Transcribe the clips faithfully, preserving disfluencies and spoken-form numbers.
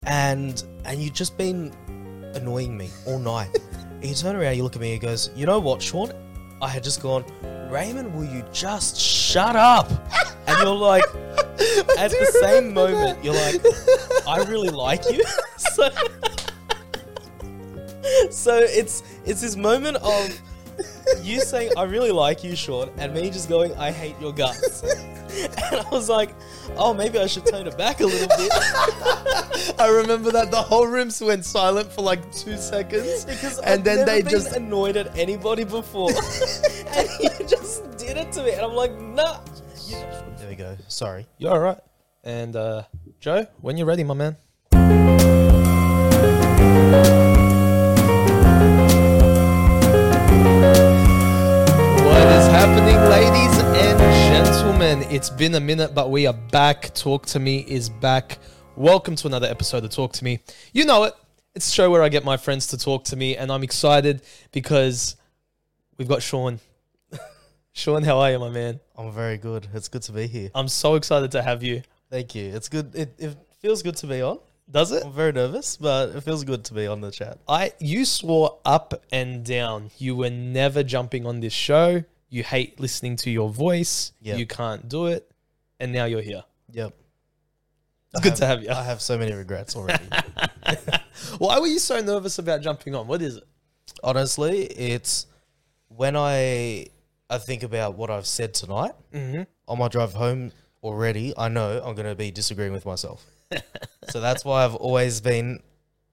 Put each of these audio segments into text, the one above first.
and and you've just been annoying me all night. And you turn around, you look at me, and he goes, "You know what, Sean? I had just gone, Raymond, will you just shut up?" And you're like, at the same moment, you're like, "I really like you." so, so it's it's this moment of you saying, "I really like you, Sean," and me just going, "I hate your guts." And I was like, oh, maybe I should tone it back a little bit. I remember that the whole room went silent for like two seconds. Because and I've then never they been just annoyed at anybody before. And you just did it to me. And I'm like, nah. You just... There we go. Sorry. You're all right. And uh, Joe, when you're ready, my man. What is happening, ladies and gentlemen? It's been a minute, but we are back. Talk to Me is back. Welcome to another episode of Talk to Me. You know it. It's a show where I get my friends to talk to me, and I'm excited because we've got Sean. Sean, how are you, my man? I'm very good. It's good to be here. I'm so excited to have you. Thank you. It's good. It, it feels good to be on. Does it? I'm very nervous, but it feels good to be on the chat. I you swore up and down you were never jumping on this show. You hate listening to your voice. Yep. You can't do it. And now you're here. Yep. It's I good have, to have you. I have so many regrets already. Why were you so nervous about jumping on? What is it? Honestly, it's when I I think about what I've said tonight, Mm-hmm. on my drive home already, I know I'm going to be disagreeing with myself. So that's why I've always been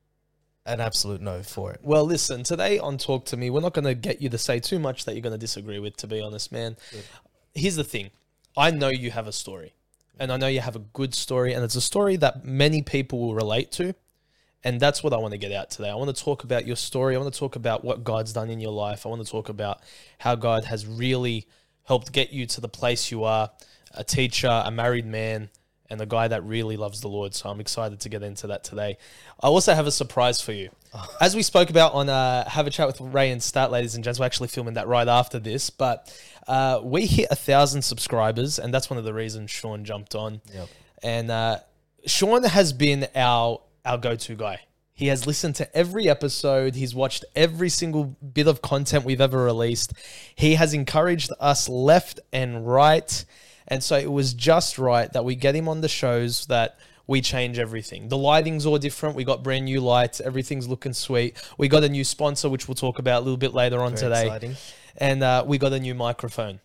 an absolute no for it. Well, listen, today on Talk to Me, we're not going to get you to say too much that you're going to disagree with, to be honest, man. Good. Here's the thing. I know you have a story, and I know you have a good story, and it's a story that many people will relate to, and that's what I want to get out today. I want to talk about your story. I want to talk about what God's done in your life. I want to talk about how God has really helped get you to the place you are, a teacher, a married man, and a guy that really loves the Lord. So I'm excited to get into that today. I also have a surprise for you. As we spoke about on uh, Have a Chat with Ray and Stat, ladies and gents, we're actually filming that right after this. But uh, we hit a thousand subscribers, and that's one of the reasons Sean jumped on. Yep. And uh, Sean has been our our go-to guy. He has listened to every episode. He's watched every single bit of content we've ever released. He has encouraged us left and right. And so it was just right that we get him on the shows that we change everything. The lighting's all different. We got brand new lights. Everything's looking sweet. We got a new sponsor, which we'll talk about a little bit later on Very today. exciting. And uh, we got a new microphone.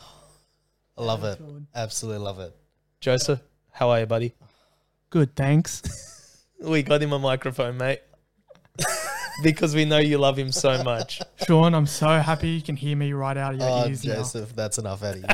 I love it. Absolutely love it. Joseph, how are you, buddy? Good, thanks. We got him a microphone, mate. Because we know you love him so much. Sean, I'm so happy you can hear me right out of your Oh, ears now. Joseph, that's enough out of you.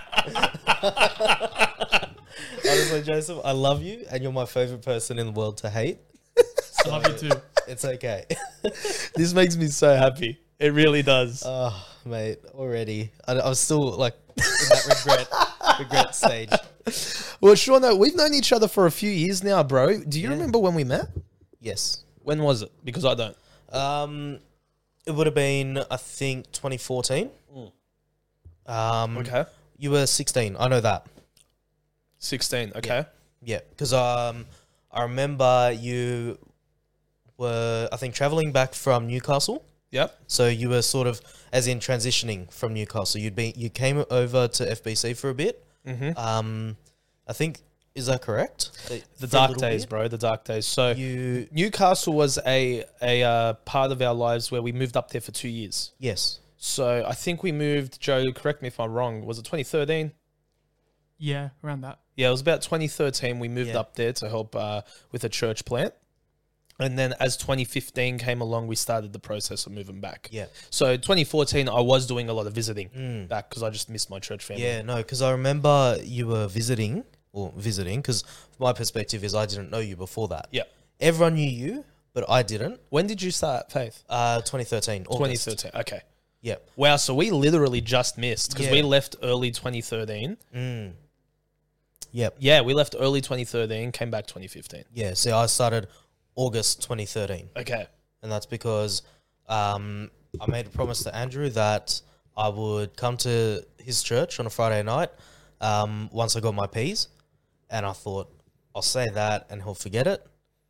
Honestly, Joseph, I love you, and you're my favorite person in the world to hate. I love you too. It's okay. this makes me so happy. It really does. Oh, mate, already. I, I was still like in that regret, regret stage. Well, Sean, no, we've known each other for a few years now, bro. Do you Yeah. remember when we met? Yes. When was it? Because I don't. Um, it would have been, I think, twenty fourteen. Mm. Um, Okay. You were sixteen. I know that. sixteen, okay. Yeah, because um, I remember you were, I think, traveling back from Newcastle. Yep. So you were sort of, as in transitioning from Newcastle. You'd be, you came over to F B C for a bit. Mm-hmm. Um, I think, is that correct? The For a dark little days, bit? bro. The dark days. So You, Newcastle was a a uh, part of our lives where we moved up there for two years. yes. So I think we moved, Joe, correct me if I'm wrong, was it twenty thirteen? Yeah, around that. Yeah, it was about twenty thirteen. We moved Yeah. up there to help uh, with a church plant. And then as twenty fifteen came along, we started the process of moving back. Yeah. So twenty fourteen, I was doing a lot of visiting Mm. back because I just missed my church family. Yeah, no, because I remember you were visiting, or visiting, because my perspective is I didn't know you before that. Yeah. Everyone knew you, but I didn't. When did you start Faith? Uh, twenty thirteen, August. twenty thirteen. Okay. Yeah. Wow. So we literally just missed because Yeah. we left early twenty thirteen. Mm. Yep. Yeah, we left early twenty thirteen, came back twenty fifteen. Yeah, so I started August twenty thirteen. Okay. And that's because um, I made a promise to Andrew that I would come to his church on a Friday night um, once I got my P's. And I thought, I'll say that and he'll forget it.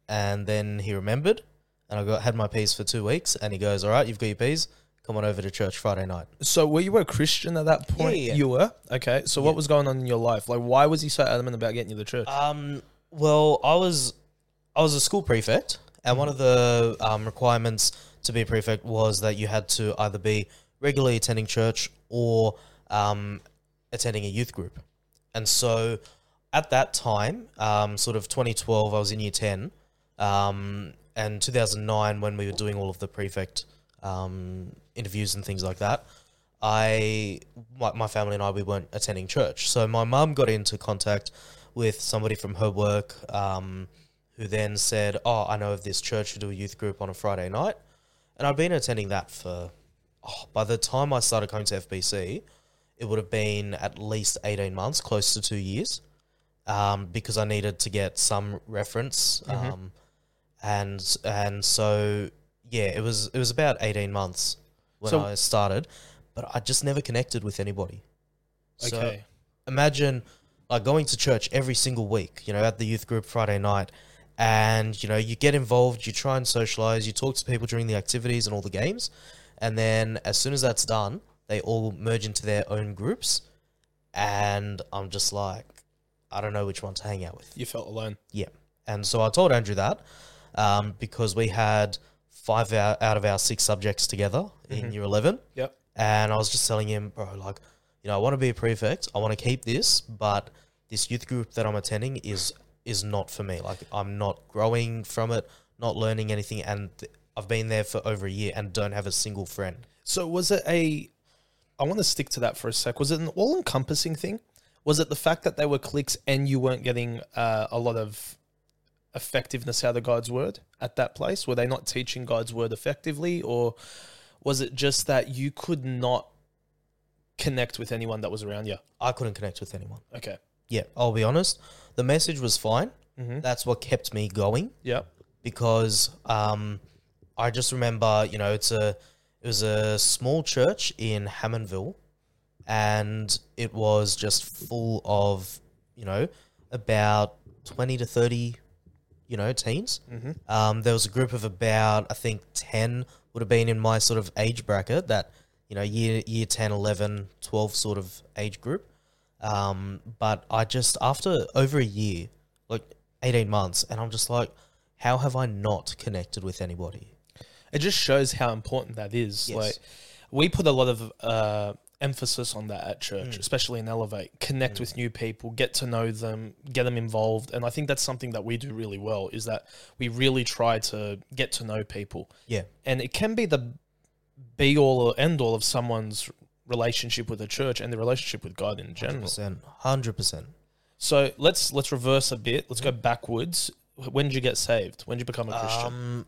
and then he remembered, and I got had my P's for two weeks, and he goes, "All right, you've got your P's. Come on over to church Friday night." So were you a Christian at that point? Yeah, yeah. You were? Okay. So Yeah. what was going on in your life? Like, why was he so adamant about getting you to church? Um, well, I was I was a school prefect, and one of the um, requirements to be a prefect was that you had to either be regularly attending church or um, attending a youth group. And so at that time, um, sort of twenty twelve, I was in year ten, um, and two thousand nine, when we were doing all of the prefect um, interviews and things like that, I, my, my family and I, we weren't attending church. So my mum got into contact with somebody from her work, um, who then said, "Oh, I know of this church who do a youth group on a Friday night." And I'd been attending that for, oh, by the time I started coming to F B C, it would have been at least eighteen months, close to two years, um, because I needed to get some reference. Mhm. Um, and and so, yeah, it was it was about eighteen months when So- I started, but I just never connected with anybody. So Okay. imagine like going to church every single week, you know, at the youth group Friday night, and you know, you get involved, you try and socialize, you talk to people during the activities and all the games, and then as soon as that's done, they all merge into their own groups, and I'm just like, I don't know which one to hang out with. You felt alone. Yeah. And so I told Andrew that, um, because we had five out, out of our six subjects together in Mhm. year eleven. Yep. And I was just telling him, bro, like, you know, I want to be a prefect. I want to keep this, but this youth group that I'm attending is is not for me. Like, I'm not growing from it, not learning anything. And th- I've been there for over a year and don't have a single friend. So was it a, I want to stick to that for a sec. Was it an all-encompassing thing? Was it the fact that they were cliques and you weren't getting uh, a lot of effectiveness out of God's word at that place? Were they not teaching God's word effectively? Or was it just that you could not connect with anyone that was around you? I couldn't connect with anyone. Okay. Yeah, I'll be honest. The message was fine. Mm-hmm. That's what kept me going. Yep. Because um, I just remember, you know, it's a it was a small church in Hammondville, and it was just full of, you know, about twenty to thirty, you know, teens. Mm-hmm. Um, there was a group of about, I think, ten would have been in my sort of age bracket, that, you know, year year ten, eleven, twelve sort of age group. Um, but I just, after over a year, like eighteen months, and I'm just like, how have I not connected with anybody? It just shows how important that is. Yes. Like, we put a lot of uh, emphasis on that at church, Mm. especially in Elevate. Connect Mm. with new people, get to know them, get them involved, and I think that's something that we do really well. Is that we really try to get to know people, Yeah. and it can be the be all or end all of someone's relationship with the church and the relationship with God in one hundred general. percent. one hundred percent. So let's let's reverse a bit. Let's go backwards. When did you get saved? When did you become a Christian? Um,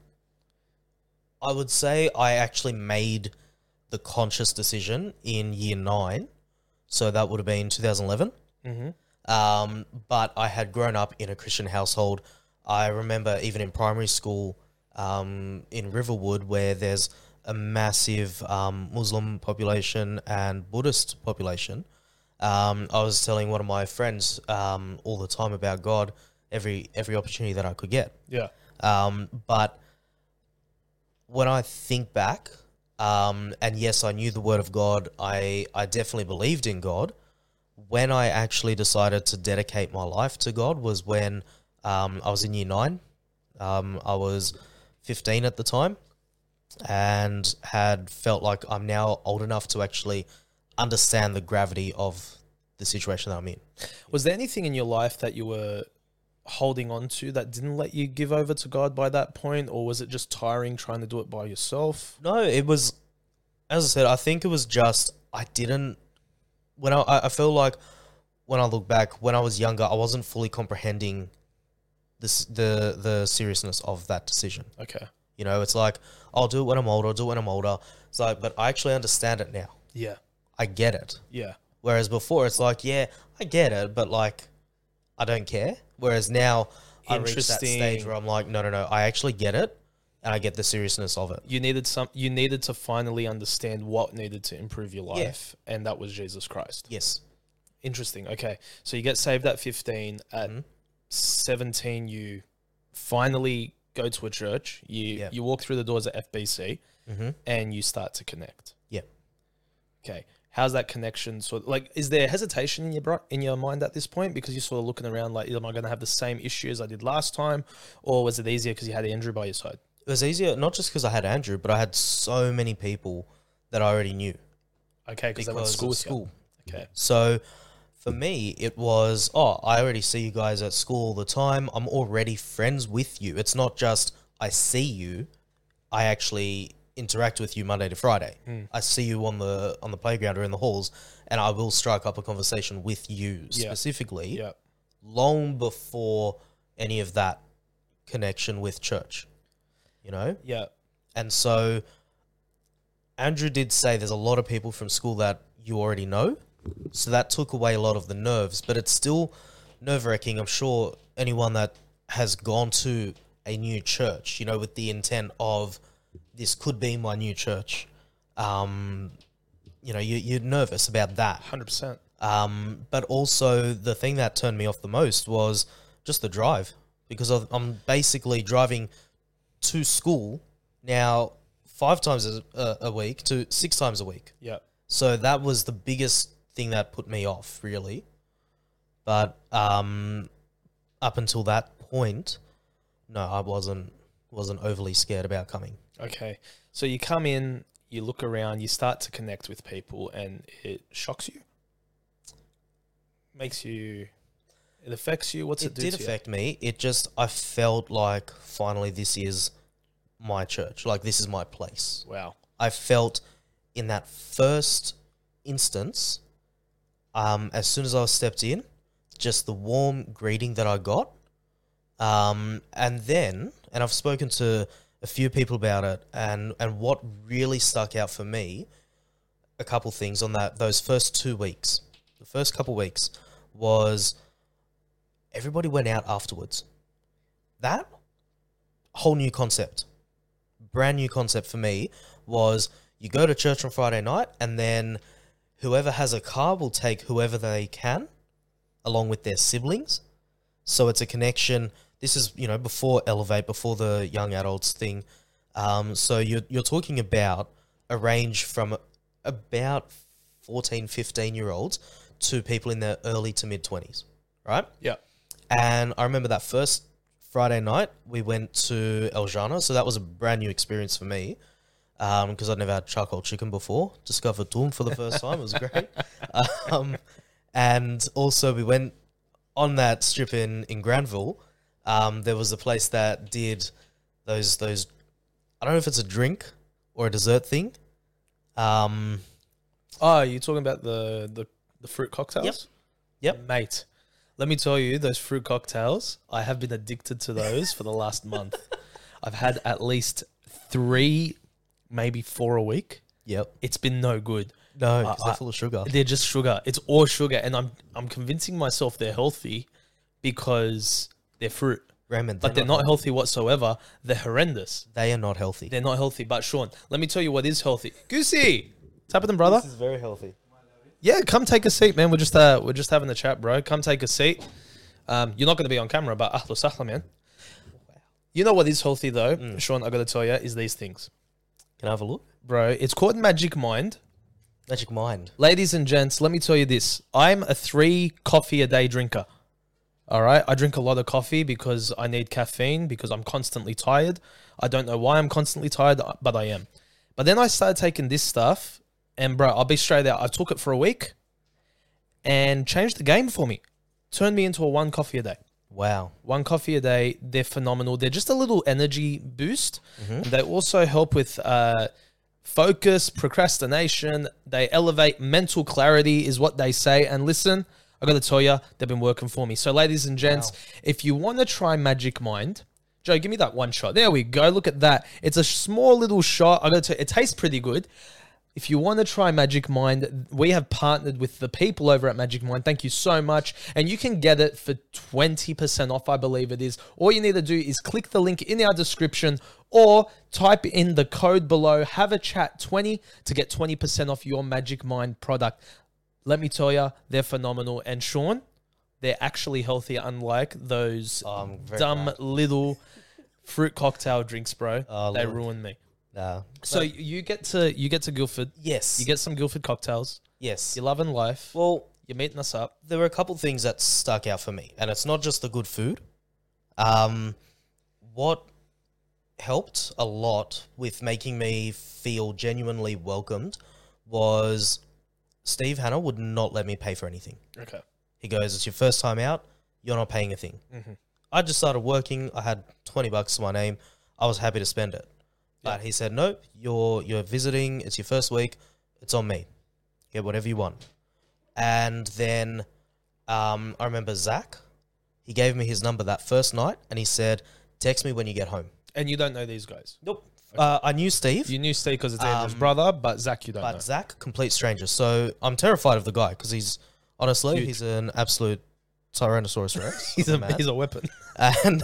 I would say I actually made the conscious decision in year nine. So that would have been two thousand eleven. mm-hmm. Um, but I had grown up in a Christian household. I remember even in primary school, um, in Riverwood, where there's a massive um, Muslim population and Buddhist population. Um, I was telling one of my friends um, all the time about God, every every opportunity that I could get. Yeah. Um, but when I think back, um, and yes, I knew the word of God. I, I definitely believed in God. When I actually decided to dedicate my life to God was when um, I was in year nine. Um, I was fifteen at the time and had felt like I'm now old enough to actually understand the gravity of the situation that I'm in. Was there anything in your life that you were holding on to that didn't let you give over to God by that point, or was it just tiring trying to do it by yourself? No, it was, as I said, I think it was just, I didn't, when I, I feel like when I look back, when I was younger, I wasn't fully comprehending this, the, the seriousness of that decision. Okay. You know, it's like, I'll do it when I'm older, I'll do it when I'm older. It's like, but I actually understand it now. Yeah. I get it. Yeah. Whereas before, it's like, yeah, I get it, but like, I don't care. Whereas now, I reach that stage Interesting. where I'm like, no, no, no, I actually get it, and I get the seriousness of it. You needed some you needed to finally understand what needed to improve your life, and that was Jesus Christ. Yes. Interesting. Okay. So you get saved at fifteen, at Mhm. seventeen you finally go to a church. You Yeah. you walk through the doors at F B C, Mm-hmm. and you start to connect. Yeah. Okay. How's that connection sort of like? Is there hesitation in your bro- in your mind at this point because you're sort of looking around like, am I going to have the same issue as I did last time, or was it easier because you had Andrew by your side? It was easier, not just because I had Andrew, but I had so many people that I already knew Okay, because they went to because school. of with you. school. Okay. So for me, it was, oh, I already see you guys at school all the time. I'm already friends with you. It's not just I see you, I actually interact with you Monday to Friday. Hmm. I see you on the on the playground or in the halls, and I will strike up a conversation with you Yeah. specifically Yeah. long before any of that connection with church, you know? Yeah. And so Andrew did say there's a lot of people from school that you already know. So that took away a lot of the nerves, but it's still nerve wracking. I'm sure anyone that has gone to a new church, you know, with the intent of this could be my new church, um, you know, you, you're nervous about that. one hundred percent. Um, but also the thing that turned me off the most was just the drive, because of, I'm basically driving to school now five times a, a, a week to six times a week. Yeah. So that was the biggest thing that put me off, really. But um, up until that point, no, I wasn't wasn't overly scared about coming. Okay. So you come in, you look around, you start to connect with people, and it shocks you. Makes you. It affects you. What's it, It do did to affect me. It just, I felt like finally this is my church. Like this is my place. you? Wow. I felt in that first instance, um, as soon as I stepped in, just the warm greeting that I got. Um, and then, and I've spoken to a few people about it, and, and what really stuck out for me, a couple things on that, those first two weeks, the first couple weeks was everybody went out afterwards. That whole new concept, brand new concept for me was you go to church on Friday night, and then whoever has a car will take whoever they can along with their siblings. So it's a connection. This is, you know, before Elevate, before the young adults thing. Um, so you're, you're talking about a range from about fourteen, fifteen year olds to people in their early to mid twenties, right? Yeah. And I remember that first Friday night, we went to El Jana. So that was a brand new experience for me, because um, I'd never had charcoal chicken before. Discovered Toom for the first time. It was great. Um, and also we went on that strip in, in Granville. Um, there was a place that did those, those, I don't know if it's a drink or a dessert thing. Um, Oh, you're talking about the, the, the fruit cocktails? Yep. Yep. Mate, let me tell you, those fruit cocktails, I have been addicted to those for the last month. I've had at least three, maybe four a week. yep. It's been no good. No, because I- they're I- full of sugar. They're just sugar. It's all sugar. And I'm I'm convincing myself they're healthy because they're fruit. Raymond, But they're not healthy whatsoever. They're horrendous. They are not healthy. They're not healthy. But Sean, let me tell you what is healthy. Goosey! What's happening, brother? is very healthy. Yeah, come take a seat, man. We're just uh, we're just having a chat, bro. Come take a seat. Um, you're not going to be on camera, but ahlu sahla, man. You know what is healthy though, Sean? I got to tell you, is these things, Can I have a look? bro. It's called Magic Mind, Magic Mind. ladies and gents. Let me tell you this: I'm a three coffee a day drinker. All right, I drink a lot of coffee because I need caffeine because I'm constantly tired. I don't know why I'm constantly tired, but I am. But then I started taking this stuff, and bro, I'll be straight out. I took it for a week, and changed the game for me. Turned me into a one coffee a day. Wow. One coffee a day. They're phenomenal. They're just a little energy boost. And they also help with uh, focus, procrastination. They elevate mental clarity, is what they say. And listen, I got to tell you, they've been working for me. So, ladies and gents, if you want to try Magic Mind, Joe, give me that one shot. There we go. Look at that. It's a small little shot. I got to tell you, it tastes pretty good. If you want to try Magic Mind, we have partnered with the people over at Magic Mind. Thank you so much. And you can get it for twenty percent off, I believe it is. All you need to do is click the link in our description or type in the code below, have a chat twenty to get twenty percent off your Magic Mind product. Let me tell you, they're phenomenal. And Sean, They're actually healthy, unlike those Oh, I'm very dumb glad. little fruit cocktail drinks, bro. Oh, they Lord. ruin me. Nah. So you get to you get to Guildford. Yes. You get some Guildford cocktails. yes. You're loving life. Well, You're meeting us up. there were a couple things that stuck out for me, and it's not just the good food. Um, what helped a lot with making me feel genuinely welcomed was Steve Hanna would not let me pay for anything. Okay. He goes, "It's your first time out. You're not paying a thing." Mm-hmm. I just started working. I had twenty bucks to my name. I was happy to spend it. But he said, "No, you're you're visiting. It's your first week. It's on me. Get whatever you want." And then um, I remember Zach. He gave me his number that first night, and he said, "Text me when you get home." And you don't know these guys. Nope. Uh, I knew Steve, You knew Steve because it's Andrew's Um, brother, but Zach you don't but know. Zach, complete stranger. So I'm terrified of the guy because he's honestly Huge. he's an absolute Tyrannosaurus Rex. He's a Man. he's a weapon. and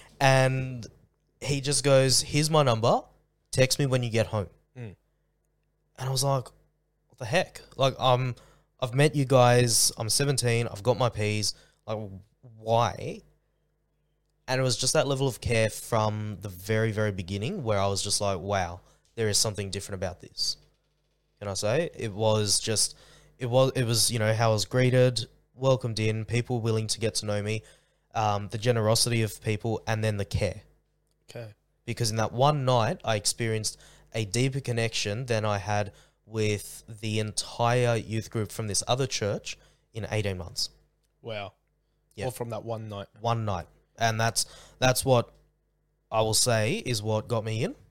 and he just goes, "Here's my number. Text me when you get home." Mm. And I was like, "What the heck?" Like, um, I've met you guys. I'm seventeen. I've got my P's. Like, why? And it was just that level of care from the very, very beginning where I was just like, "Wow, there is something different about this." Can I say it was just, it was, it was, you know, how I was greeted, welcomed in, people willing to get to know me, um, the generosity of people, and then the care. Okay. Because in that one night, I experienced a deeper connection than I had with the entire youth group from this other church in eighteen months. Wow. Yeah. All from that one night. One night. And that's that's what I will say is what got me in.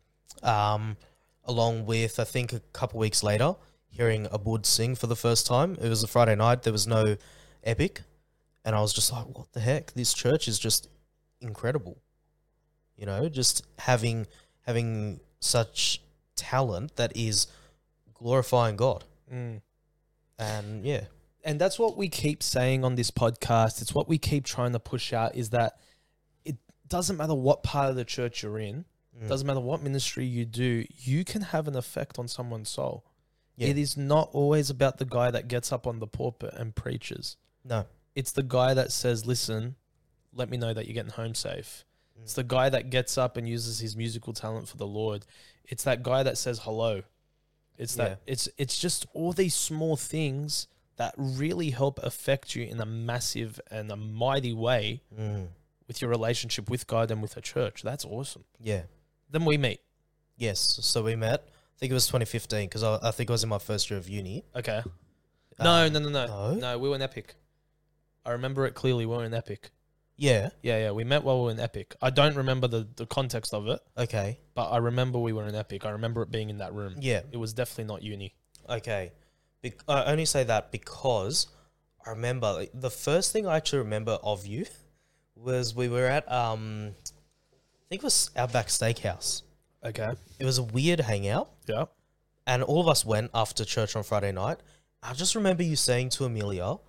Um, along with, I think, a couple weeks later, hearing Abud sing for the first time. It was a Friday night. There was no epic. And I was just like, what the heck? This church is just incredible. You know, just having having such talent that is glorifying God. Mm. And yeah. And that's what we keep saying on this podcast. It's what we keep trying to push out is that it doesn't matter what part of the church you're in, Mm. doesn't matter what ministry you do, you can have an effect on someone's soul. Yeah. It is not always about the guy that gets up on the pulpit and preaches. No. It's the guy that says, listen, let me know that you're getting home safe. It's the guy that gets up and uses his musical talent for the Lord. It's that guy that says hello. It's that Yeah. it's it's just all these small things that really help affect you in a massive and a mighty way Mm. with your relationship with God and with a church. That's awesome. Yeah. Then we meet. Yes. So we met. I think it was twenty fifteen because I, I think I was in my first year of uni. Okay. No, Um, no, no, no. no? No, we were in Epic. I remember it clearly. We were in Epic. Yeah. Yeah, yeah. We met while we were in Epic. I don't remember the, the context of it, Okay. but I remember we were in Epic. I remember it being in that room. Yeah. It was definitely not uni. Okay. Bec- I only say that because I remember like, the first thing I actually remember of you was we were at um, I think it was Outback Steakhouse. Okay. It was a weird hangout, Yeah. and all of us went after church on Friday night. I just remember you saying to Amelia,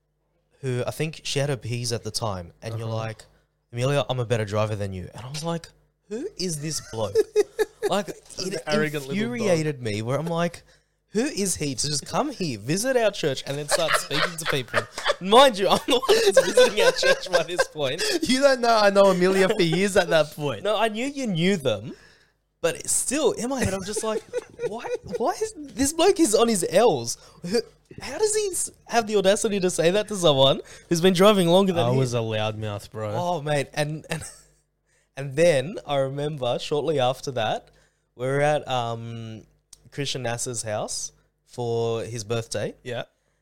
who I think she had her P's at the time, and you're Uh-huh. like, "Amelia, I'm a better driver than you," and I was like, "Who is this bloke?" Like it arrogant little dog. infuriated me. Where I'm like, "Who is he to just come here, visit our church, and then start speaking to people?" Mind you, I'm the one that's visiting our church by this point. You don't know I know Amelia for years at that point. No, I knew you knew them, but it's still in my head, I'm just like, why? Why is this bloke is on his L's? Who- How does he s- have the audacity to say that to someone who's been driving longer than I he? was a loudmouth, bro. Oh, mate, and and and then I remember shortly after that, we were at um, Christian Nasser's house for his birthday, Yeah.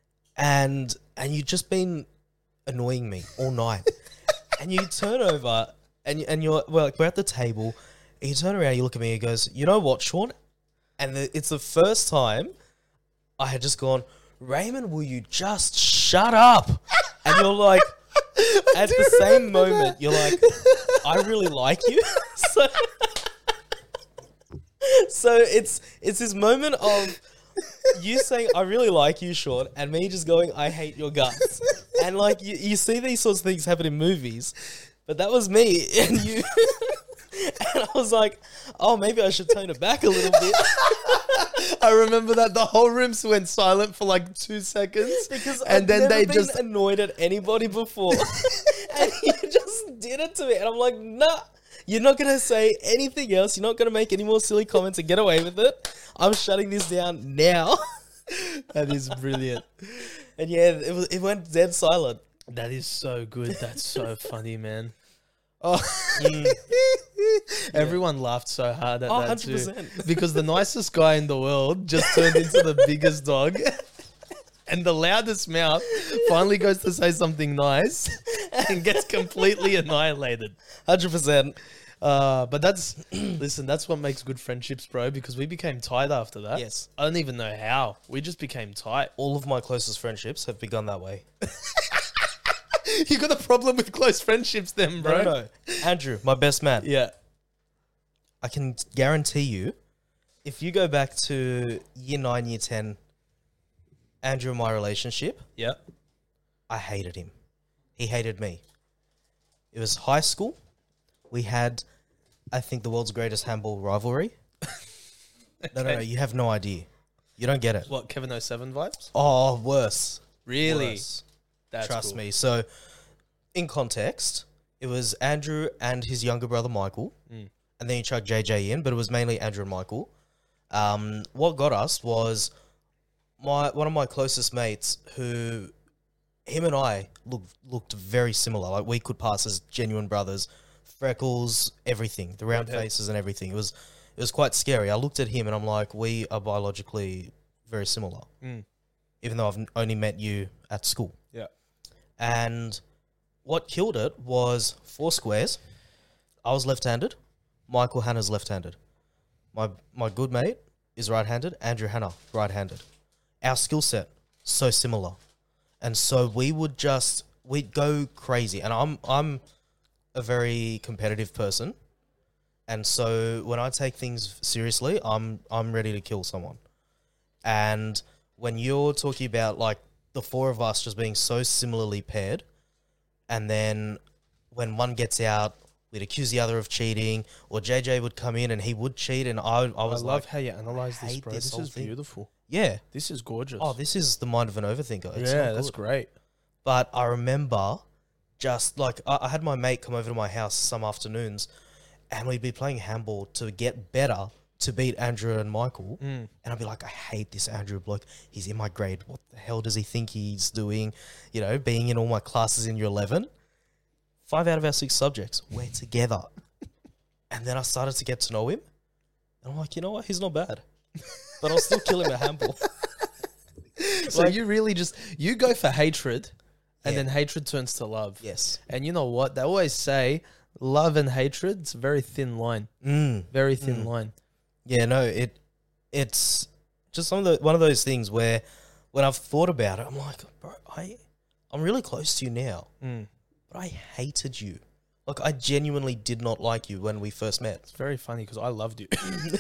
and and you'd just been annoying me all night, and you turn over and you- and you're well, like, we're at the table, and you turn around, you look at me, and he goes, "You know what, Sean?" And the, it's the first time I had just gone, "Raymond, will you just shut up?" And you're like, at the same moment, you're like, "I really like you." so, so it's it's this moment of you saying, "I really like you, Sean," and me just going, "I hate your guts." And like you, you see these sorts of things happen in movies, but that was me, and you And I was like, oh, maybe I should tone it back a little bit. I remember that the whole room went silent for like two seconds. Because and I've then never they been just annoyed at anybody before. And you just did it to me. And I'm like, nah, you're not going to say anything else. You're not going to make any more silly comments and get away with it. I'm shutting this down now. That is brilliant. And yeah, it, was, it went dead silent. That is so good. That's so funny, man. Oh, Mm. everyone laughed so hard at Oh, that one hundred percent. too, because the nicest guy in the world just turned into the biggest dog, and the loudest mouth finally goes to say something nice and gets completely annihilated. one hundred percent. Uh, but that's listen, that's what makes good friendships, bro. Because we became tight after that. Yes. I don't even know how. We just became tight. All of my closest friendships have begun that way. You got a problem with close friendships, then, bro? No, no, no. Andrew, my best man. Yeah. I can guarantee you, if you go back to year nine, year ten, Andrew and my relationship, Yeah. I hated him. He hated me. It was high school. We had, I think, the world's greatest handball rivalry. No, no, no. You have no idea. You don't get it. What, Kevin oh seven vibes? Oh, worse. Really? Worse. That's Trust cool. me. So, in context, it was Andrew and his younger brother Michael, Mm. and then you chuck J J in, but it was mainly Andrew and Michael. Um, what got us was my one of my closest mates, who him and I looked looked very similar. Like we could pass as genuine brothers, freckles, everything, the round Redhead. faces and everything. It was it was quite scary. I looked at him and I'm like, we are biologically very similar, Mm. even though I've n- only met you at school. Yeah. And what killed it was four squares. I was left-handed. Michael Hanna's left-handed. My my good mate is right-handed. Andrew Hanna, right-handed. Our skill set, so similar. And so we would just, we'd go crazy. And I'm I'm a very competitive person. And so when I take things seriously, I'm I'm ready to kill someone. And when you're talking about like the four of us just being so similarly paired, and then when one gets out, we'd accuse the other of cheating, or J J would come in and he would cheat, and I, I I was love like, how you analyze this, hate bro. this This, whole is thing. beautiful. yeah, This is gorgeous. oh, this is the mind of an overthinker. It's yeah, not that's good. great. But I remember just like I, I had my mate come over to my house some afternoons, and we'd be playing handball to get better to beat Andrew and Michael. Mm. And I'd be like, I hate this Andrew bloke. He's in my grade. What the hell does he think he's doing? You know, being in all my classes in year eleven. Five out of our six subjects, we're together. And then I started to get to know him. And I'm like, you know what? He's not bad. But I'll still kill him at handball. So Like- you really just, you go for hatred, and Yeah. then hatred turns to love. Yes. And you know what? They always say love and hatred, it's a very thin line. Mm. Very thin Mm. line. Yeah, no, it it's just some of the one of those things where when I've thought about it, I'm like, bro, I I'm really close to you now, Mm. but I hated you. Like I genuinely did not like you when we first met. It's very funny because I loved you.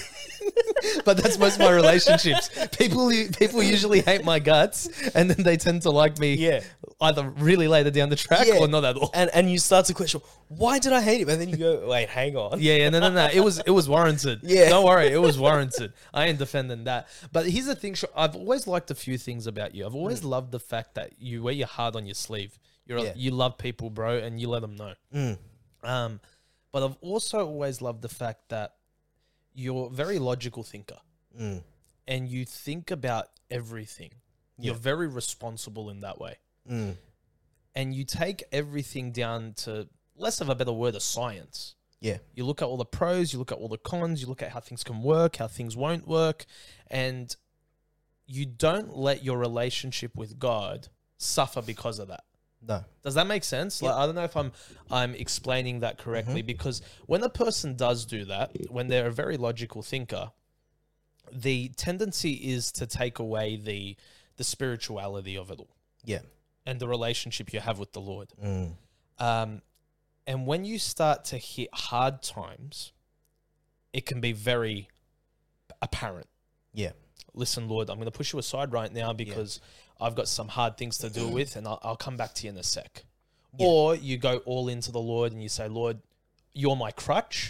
But that's most of my relationships. People people usually hate my guts, and then they tend to like me Yeah. either really later down the track Yeah. or not at all. And and you start to question, why did I hate him? And then you go, wait, hang on. Yeah, yeah, no, no, no. It was it was warranted. Yeah. Don't worry, it was warranted. I ain't defending that. But here's the thing, Sh- I've always liked a few things about you. I've always loved the fact that you wear your heart on your sleeve. You're a- Yeah. you love people, bro, and you let them know. Mm. Um, but I've also always loved the fact that you're a very logical thinker, Mm. and you think about everything. You're Yeah. very responsible in that way. Mm. And you take everything down to, less of a better word, a science. Yeah. You look at all the pros, you look at all the cons, you look at how things can work, how things won't work, and you don't let your relationship with God suffer because of that. No. Does that make sense? Like, Yep. I don't know if I'm I'm explaining that correctly, because when a person does do that, when they're a very logical thinker, the tendency is to take away the the spirituality of it all Yeah. and the relationship you have with the Lord. Mm. Um, and when you start to hit hard times, it can be very apparent. Yeah. Listen, Lord, I'm going to push you aside right now because I've got some hard things to deal with, and I'll, I'll come back to you in a sec. Yeah. Or you go all into the Lord and you say, Lord, you're my crutch.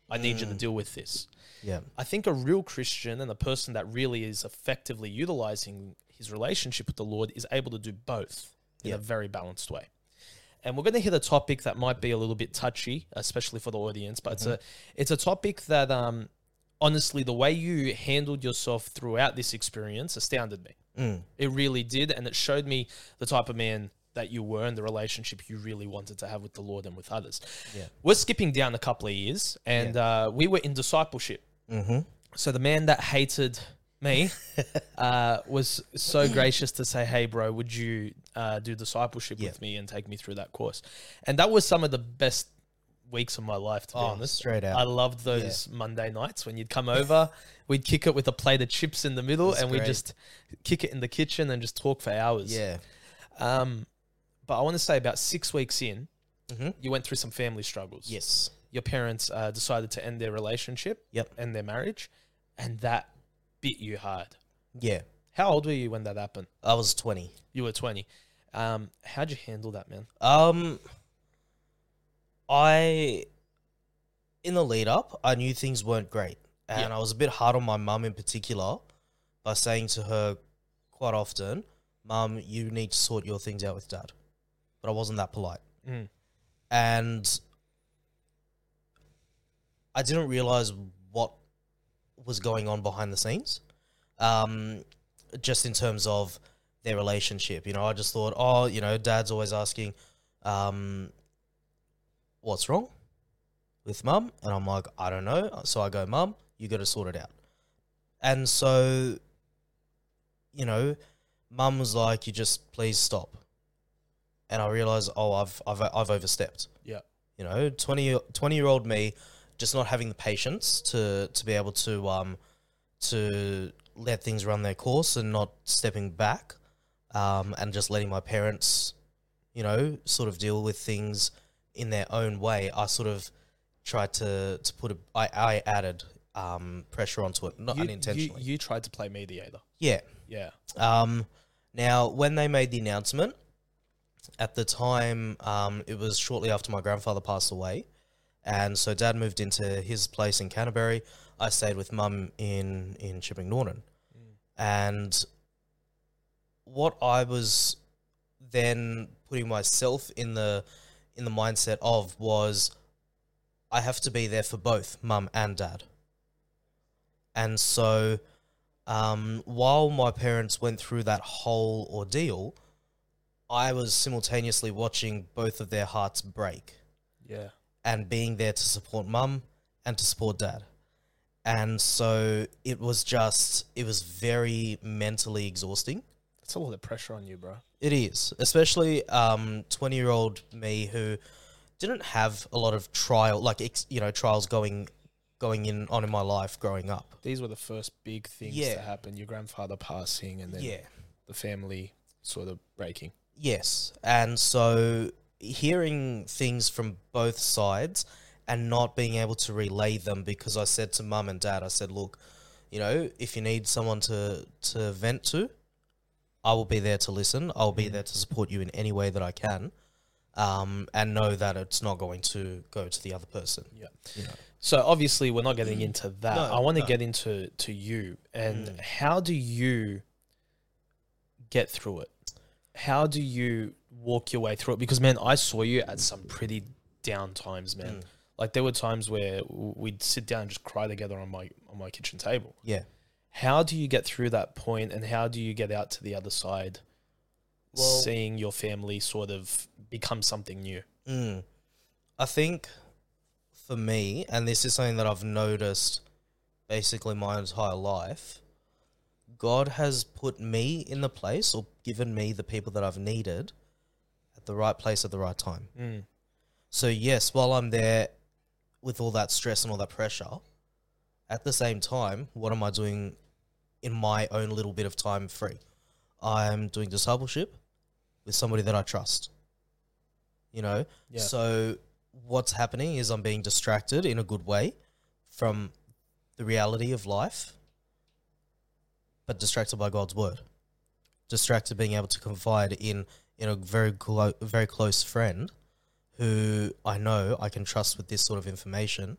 I need you to deal with this. Yeah. I think a real Christian and a person that really is effectively utilizing his relationship with the Lord is able to do both in Yeah. a very balanced way. And we're going to hit a topic that might be a little bit touchy, especially for the audience, but it's a it's a topic that um honestly, the way you handled yourself throughout this experience astounded me. Mm. It really did, and it showed me the type of man that you were and the relationship you really wanted to have with the Lord and with others. Yeah. We're skipping down a couple of years, and uh, we were in discipleship. Mm-hmm. So the man that hated me uh, was so gracious to say, hey, bro, would you uh, do discipleship Yeah. with me and take me through that course? And that was some of the best weeks of my life, to be Oh, honest. straight out. I loved those Monday nights when you'd come over, we'd kick it with a plate of chips in the middle, That's and we'd great. just kick it in the kitchen and just talk for hours. Yeah. Um, but I want to say about six weeks in, Mm-hmm. you went through some family struggles. Yes. Your parents uh, decided to end their relationship, Yep. end their marriage, and that bit you hard. Yeah. How old were you when that happened? I was twenty. You were twenty. Um, how'd you handle that, man? Um, I, in the lead up, I knew things weren't great. And Yeah. I was a bit hard on my mum in particular by saying to her quite often, Mum, you need to sort your things out with Dad. But I wasn't that polite. Mm. And I didn't realize what was going on behind the scenes. Um, just in terms of their relationship, you know, I just thought, oh, you know, Dad's always asking, um, what's wrong with Mum? And I'm like, I don't know. So I go, Mum, you got to sort it out. And so, you know, Mum was like, you just please stop. And I realized, oh, I've I've I've overstepped. Yeah. You know, twenty, twenty year old me just not having the patience to to be able to um to let things run their course and not stepping back, um, and just letting my parents, you know, sort of deal with things in their own way. I sort of tried to to put a I, I added um pressure onto it, not You, you, unintentionally. you tried to play mediator. yeah. Yeah. Um, now, when they made the announcement, at the time, um, it was shortly after my grandfather passed away. And so Dad moved into his place in Canterbury. I stayed with Mum in, in Chipping Norton. And what I was then putting myself in the in the mindset of was I have to be there for both Mum and Dad. And so um, while my parents went through that whole ordeal, I was simultaneously watching both of their hearts break Yeah. and being there to support Mum and to support Dad. And so it was just, it was very mentally exhausting. That's a lot of pressure on you, bro. It is, especially um, twenty-year-old me who didn't have a lot of trial, like ex, you know, trials going going in on in my life growing up. These were the first big things Yeah. to happen. Your grandfather passing and then Yeah. the family sort of breaking. Yes, and so hearing things from both sides and not being able to relay them, because I said to Mum and Dad, I said, look, you know, if you need someone to to vent to, I will be there to listen. I'll be there to support you in any way that I can, um, and know that it's not going to go to the other person. Yeah. You know. So obviously we're not getting into that. No, I want to no. get into to you and Mm. how do you get through it? How do you walk your way through it? Because man, I saw you at some pretty down times, man. Mm. Like there were times where w- we'd sit down and just cry together on my on my kitchen table. Yeah. How do you get through that point and how do you get out to the other side Well- seeing your family sort of become something new? Mm. I think for me, and this is something that I've noticed basically my entire life, God has put me in the place or given me the people that I've needed at the right place at the right time. Mm. So yes, while I'm there with all that stress and all that pressure, at the same time, what am I doing in my own little bit of time free? I'm doing discipleship with somebody that I trust. You know? Yeah. So what's happening is I'm being distracted in a good way from the reality of life, but distracted by God's word. Distracted being able to confide in in a very clo- very close friend who I know I can trust with this sort of information,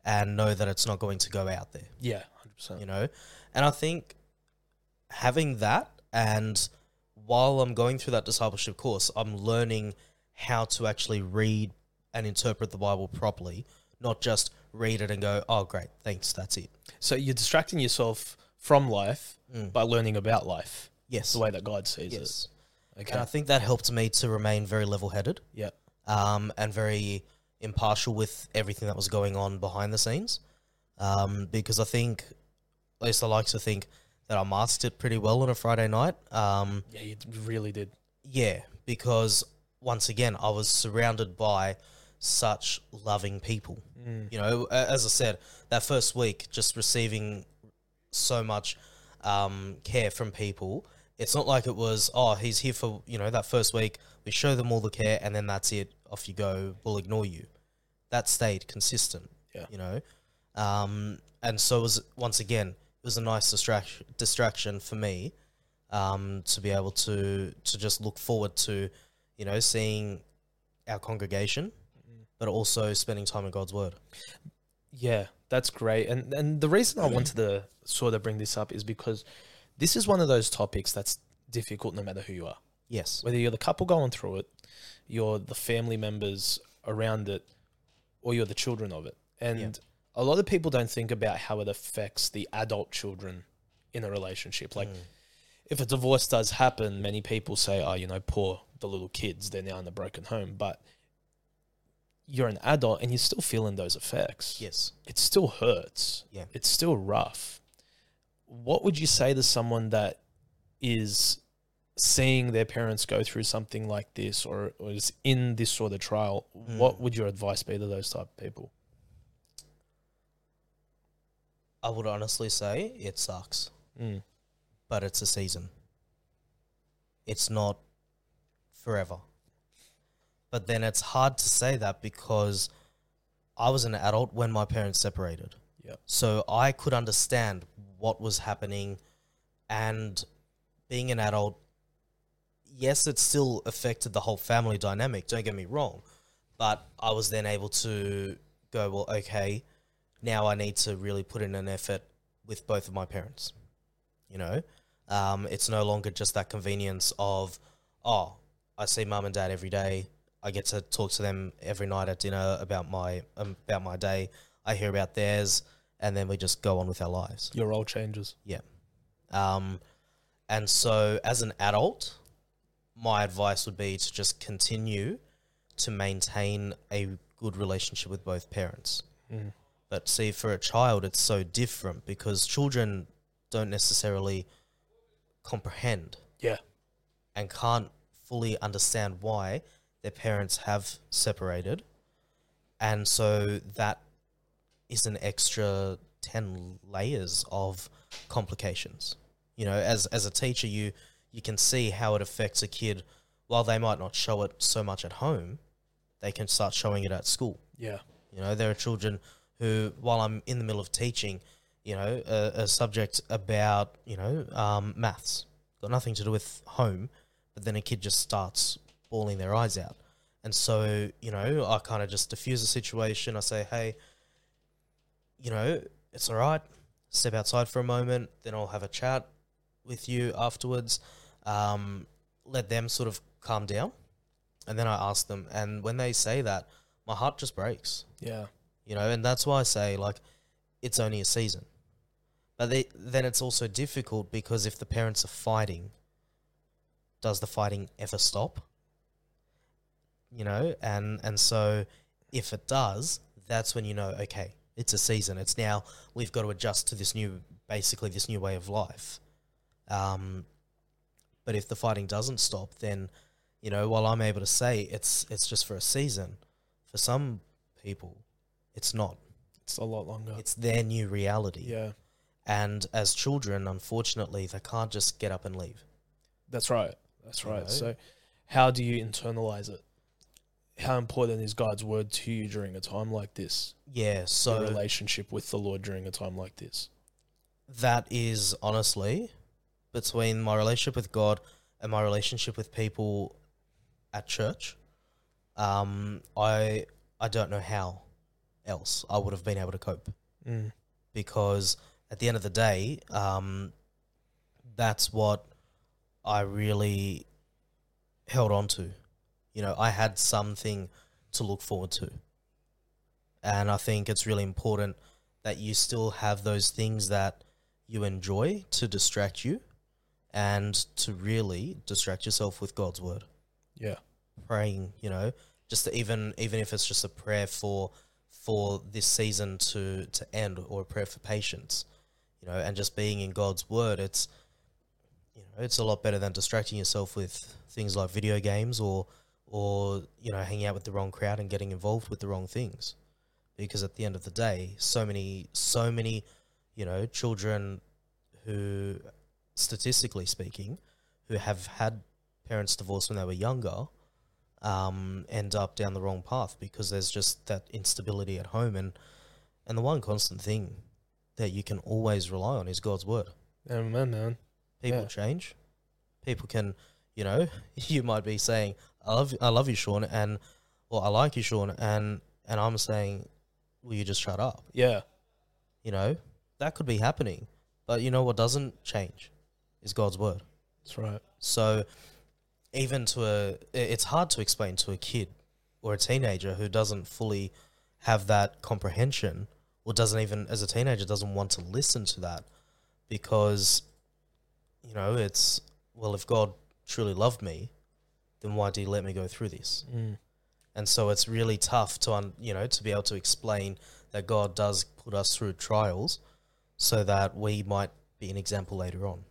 and know that it's not going to go out there, Yeah, one hundred percent. you know? And I think having that, and while I'm going through that discipleship course, I'm learning how to actually read and interpret the Bible properly, not just read it and go, oh, great, thanks, that's it. So you're distracting yourself from life Mm. by learning about life, Yes. the way that God sees Yes. it. Okay. And I think that helped me to remain very level-headed. Yeah. Um, and very impartial with everything that was going on behind the scenes. Um, because I think, at least I like to think, that I masked it pretty well on a Friday night. Um, Yeah, you really did. yeah, because once again, I was surrounded by such loving people. Mm. You know, a- as I said, that first week, just receiving so much um, care from people. It's not like it was, oh, he's here for, you know, that first week, we show them all the care, and then that's it, off you go, we'll ignore you. That stayed consistent, Yeah. you know? Um, and so it was, once again, it was a nice distraction distraction for me um, to be able to to just look forward to, you know, seeing our congregation, but also spending time in God's Word. Yeah, that's great. And and the reason I wanted to sort of bring this up is because this is one of those topics that's difficult no matter who you are. Yes. Whether you're the couple going through it, you're the family members around it, or you're the children of it. And Yeah. a lot of people don't think about how it affects the adult children in a relationship. Like, Mm. if a divorce does happen, many people say, oh, you know, poor the little kids, they're now in a broken home. But you're an adult and you're still feeling those effects. Yes. It still hurts. Yeah. It's still rough. What would you say to someone that is seeing their parents go through something like this, or, or is in this sort of trial? Mm. What would your advice be to those type of people? I would honestly say it sucks, Mm. but it's a season. It's not forever. But then it's hard to say that because I was an adult when my parents separated. Yep. So I could understand what was happening, and being an adult, yes, it still affected the whole family dynamic, don't get me wrong, but I was then able to go, well, okay, now I need to really put in an effort with both of my parents. You know, um, it's no longer just that convenience of, oh, I see mum and dad every day. I get to talk to them every night at dinner about my um, about my day. I hear about theirs, and then we just go on with our lives. Your role changes. Um, and so, as an adult, my advice would be to just continue to maintain a good relationship with both parents. Mm. But see, for a child, it's so different because children don't necessarily comprehend Yeah. and can't fully understand why their parents have separated. And so that is an extra ten layers of complications. You know, as as a teacher, you you can see how it affects a kid. While they might not show it so much at home, they can start showing it at school. Yeah. You know, there are children who, while I'm in the middle of teaching, you know, a, a subject about, you know, um, maths, got nothing to do with home, but then a kid just starts bawling their eyes out. And so, you know, I kind of just diffuse the situation. I say, hey, you know, it's all right. Step outside for a moment. Then I'll have a chat with you afterwards. Um, let them sort of calm down. And then I ask them. And when they say that, my heart just breaks. Yeah. You know, and that's why I say, like, it's only a season. But they, then it's also difficult because if the parents are fighting, does the fighting ever stop? You know, and, and so if it does, that's when you know, okay, it's a season. It's now, we've got to adjust to this new, basically this new way of life. Um, but if the fighting doesn't stop, then, you know, while I'm able to say it's it's just for a season, for some people, it's not. It's a lot longer. It's their new reality. Yeah. And as children, unfortunately, they can't just get up and leave. That's right. That's You right. know? So how do you internalize it? How important is God's word to you during a time like this? Yeah, Your so relationship with the Lord during a time like this? that is honestly between my relationship with God and my relationship with people at church. Um, I I don't know how else, I would have been able to cope. Mm. Because at the end of the day, um, that's what I really held on to. You know, I had something to look forward to. And I think it's really important that you still have those things that you enjoy to distract you and to really distract yourself with God's word. Yeah. Praying, you know, just to even even if it's just a prayer for for this season to to end, or a prayer for patience, you know, and just being in God's word, it's you know, it's a lot better than distracting yourself with things like video games or or you know, hanging out with the wrong crowd and getting involved with the wrong things. Because at the end of the day, so many so many, you know, children who, statistically speaking, who have had parents divorce when they were younger, um, end up down the wrong path because there's just that instability at home. And, and the one constant thing that you can always rely on is God's word. Amen, man. People Yeah. change. People can, you know, you might be saying, I love, I love you, Sean, and, or I like you, Sean, and, and I'm saying, will you just shut up? Yeah. You know, that could be happening. But you know what doesn't change is God's word. That's right. So even to a, it's hard to explain to a kid or a teenager who doesn't fully have that comprehension, or doesn't even, as a teenager, doesn't want to listen to that, because, you know, it's, well, if God truly loved me, then why did he let me go through this? Mm. And so it's really tough to, un, you know, to be able to explain that God does put us through trials so that we might be an example later on.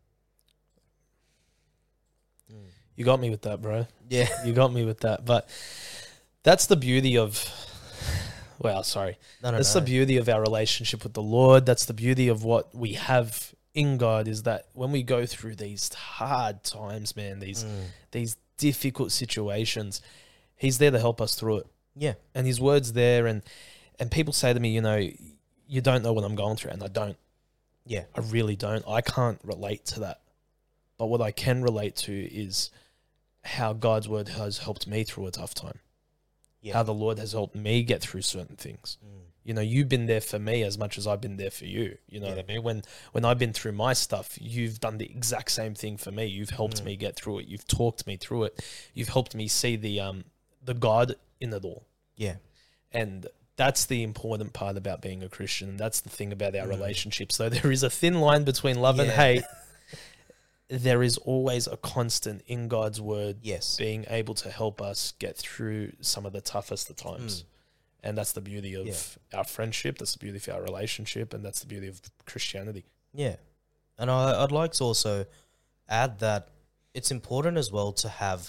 You got me with that, bro. Yeah. You got me with that. But that's the beauty of, well, sorry. No, no, That's no. the beauty of our relationship with the Lord. That's the beauty of what we have in God, is that when we go through these hard times, man, these Mm. these difficult situations, he's there to help us through it. Yeah. And his word's there. And, and people say to me, you know, you don't know what I'm going through. And I don't. Yeah. I really don't. I can't relate to that. But what I can relate to is how God's word has helped me through a tough time. Yeah. How the Lord has helped me get through certain things. Mm. You know, you've been there for me as much as I've been there for you. You know Yeah. what I mean? When when I've been through my stuff, you've done the exact same thing for me. You've helped Mm. me get through it. You've talked me through it. You've helped me see the um the God in it all. Yeah. And that's the important part about being a Christian. That's the thing about our Mm. relationships. Though there is a thin line between love and Yeah. hate, there is always a constant in God's word Yes. being able to help us get through some of the toughest of times. Mm. And that's the beauty of Yeah. our friendship. That's the beauty of our relationship. And that's the beauty of Christianity. Yeah. And I, I'd like to also add that it's important as well to have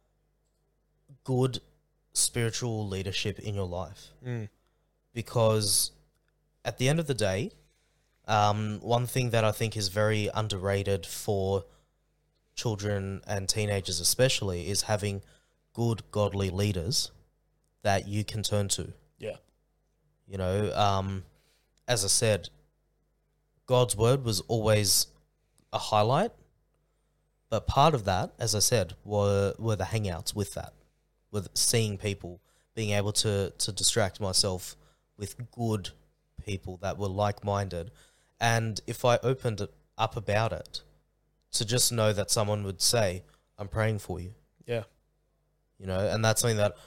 good spiritual leadership in your life, Mm. because at the end of the day, um, one thing that I think is very underrated for children and teenagers especially is having good godly leaders that you can turn to. Yeah. You know, um, as I said, God's word was always a highlight, but part of that, as I said, were were the hangouts with that, with seeing people, being able to to distract myself with good people that were like-minded. And if I opened it up about it, to just know that someone would say, I'm praying for you. Yeah. You know, and that's something that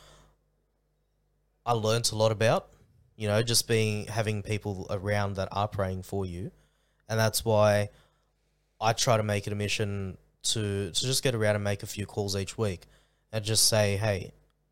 I learnt a lot about, you know, just being, having people around that are praying for you. And that's why I try to make it a mission to, to just get around and make a few calls each week and just say, hey,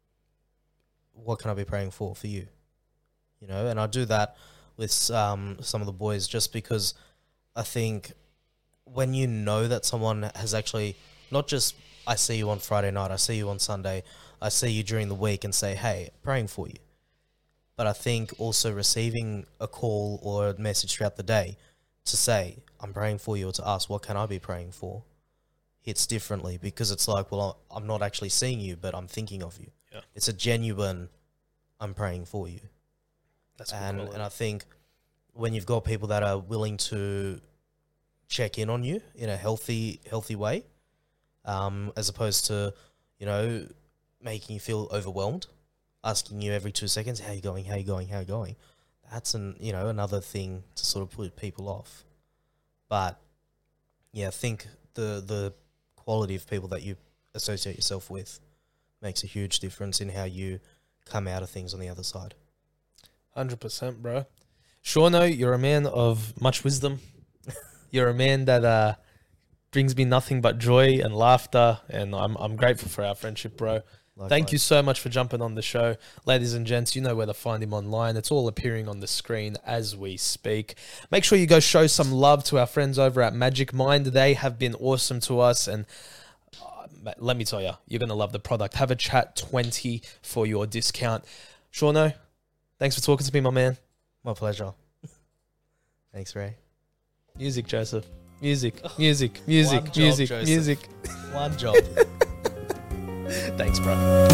what can I be praying for for you? You know, and I do that with um, some of the boys just because I think when you know that someone has actually, not just I see you on Friday night, I see you on Sunday, I see you during the week and say, hey, praying for you. But I think also receiving a call or a message throughout the day to say, I'm praying for you, or to ask, what can I be praying for, hits differently, because it's like, well, I'm not actually seeing you, but I'm thinking of you. Yeah. It's a genuine, I'm praying for you. That's what And we call and it. I think when you've got people that are willing to check in on you in a healthy healthy way, um, as opposed to, you know, making you feel overwhelmed, asking you every two seconds, how you going, how you going, how you going. That's an you know another thing to sort of put people off. But yeah, I think the the quality of people that you associate yourself with makes a huge difference in how you come out of things on the other side. one hundred percent, bro. Shauno, you're a man of much wisdom. You're a man that uh, brings me nothing but joy and laughter, and I'm I'm grateful for our friendship, bro. Likewise. Thank you so much for jumping on the show. Ladies and gents, you know where to find him online. It's all appearing on the screen as we speak. Make sure you go show some love to our friends over at Magic Mind. They have been awesome to us, and uh, let me tell you, you're going to love the product. Have a chat twenty for your discount. Shauno, thanks for talking to me, my man. My pleasure. Thanks, Ray. Music, Joseph. Music, music, music, One job, music, Joseph. music. One job. Thanks, bro.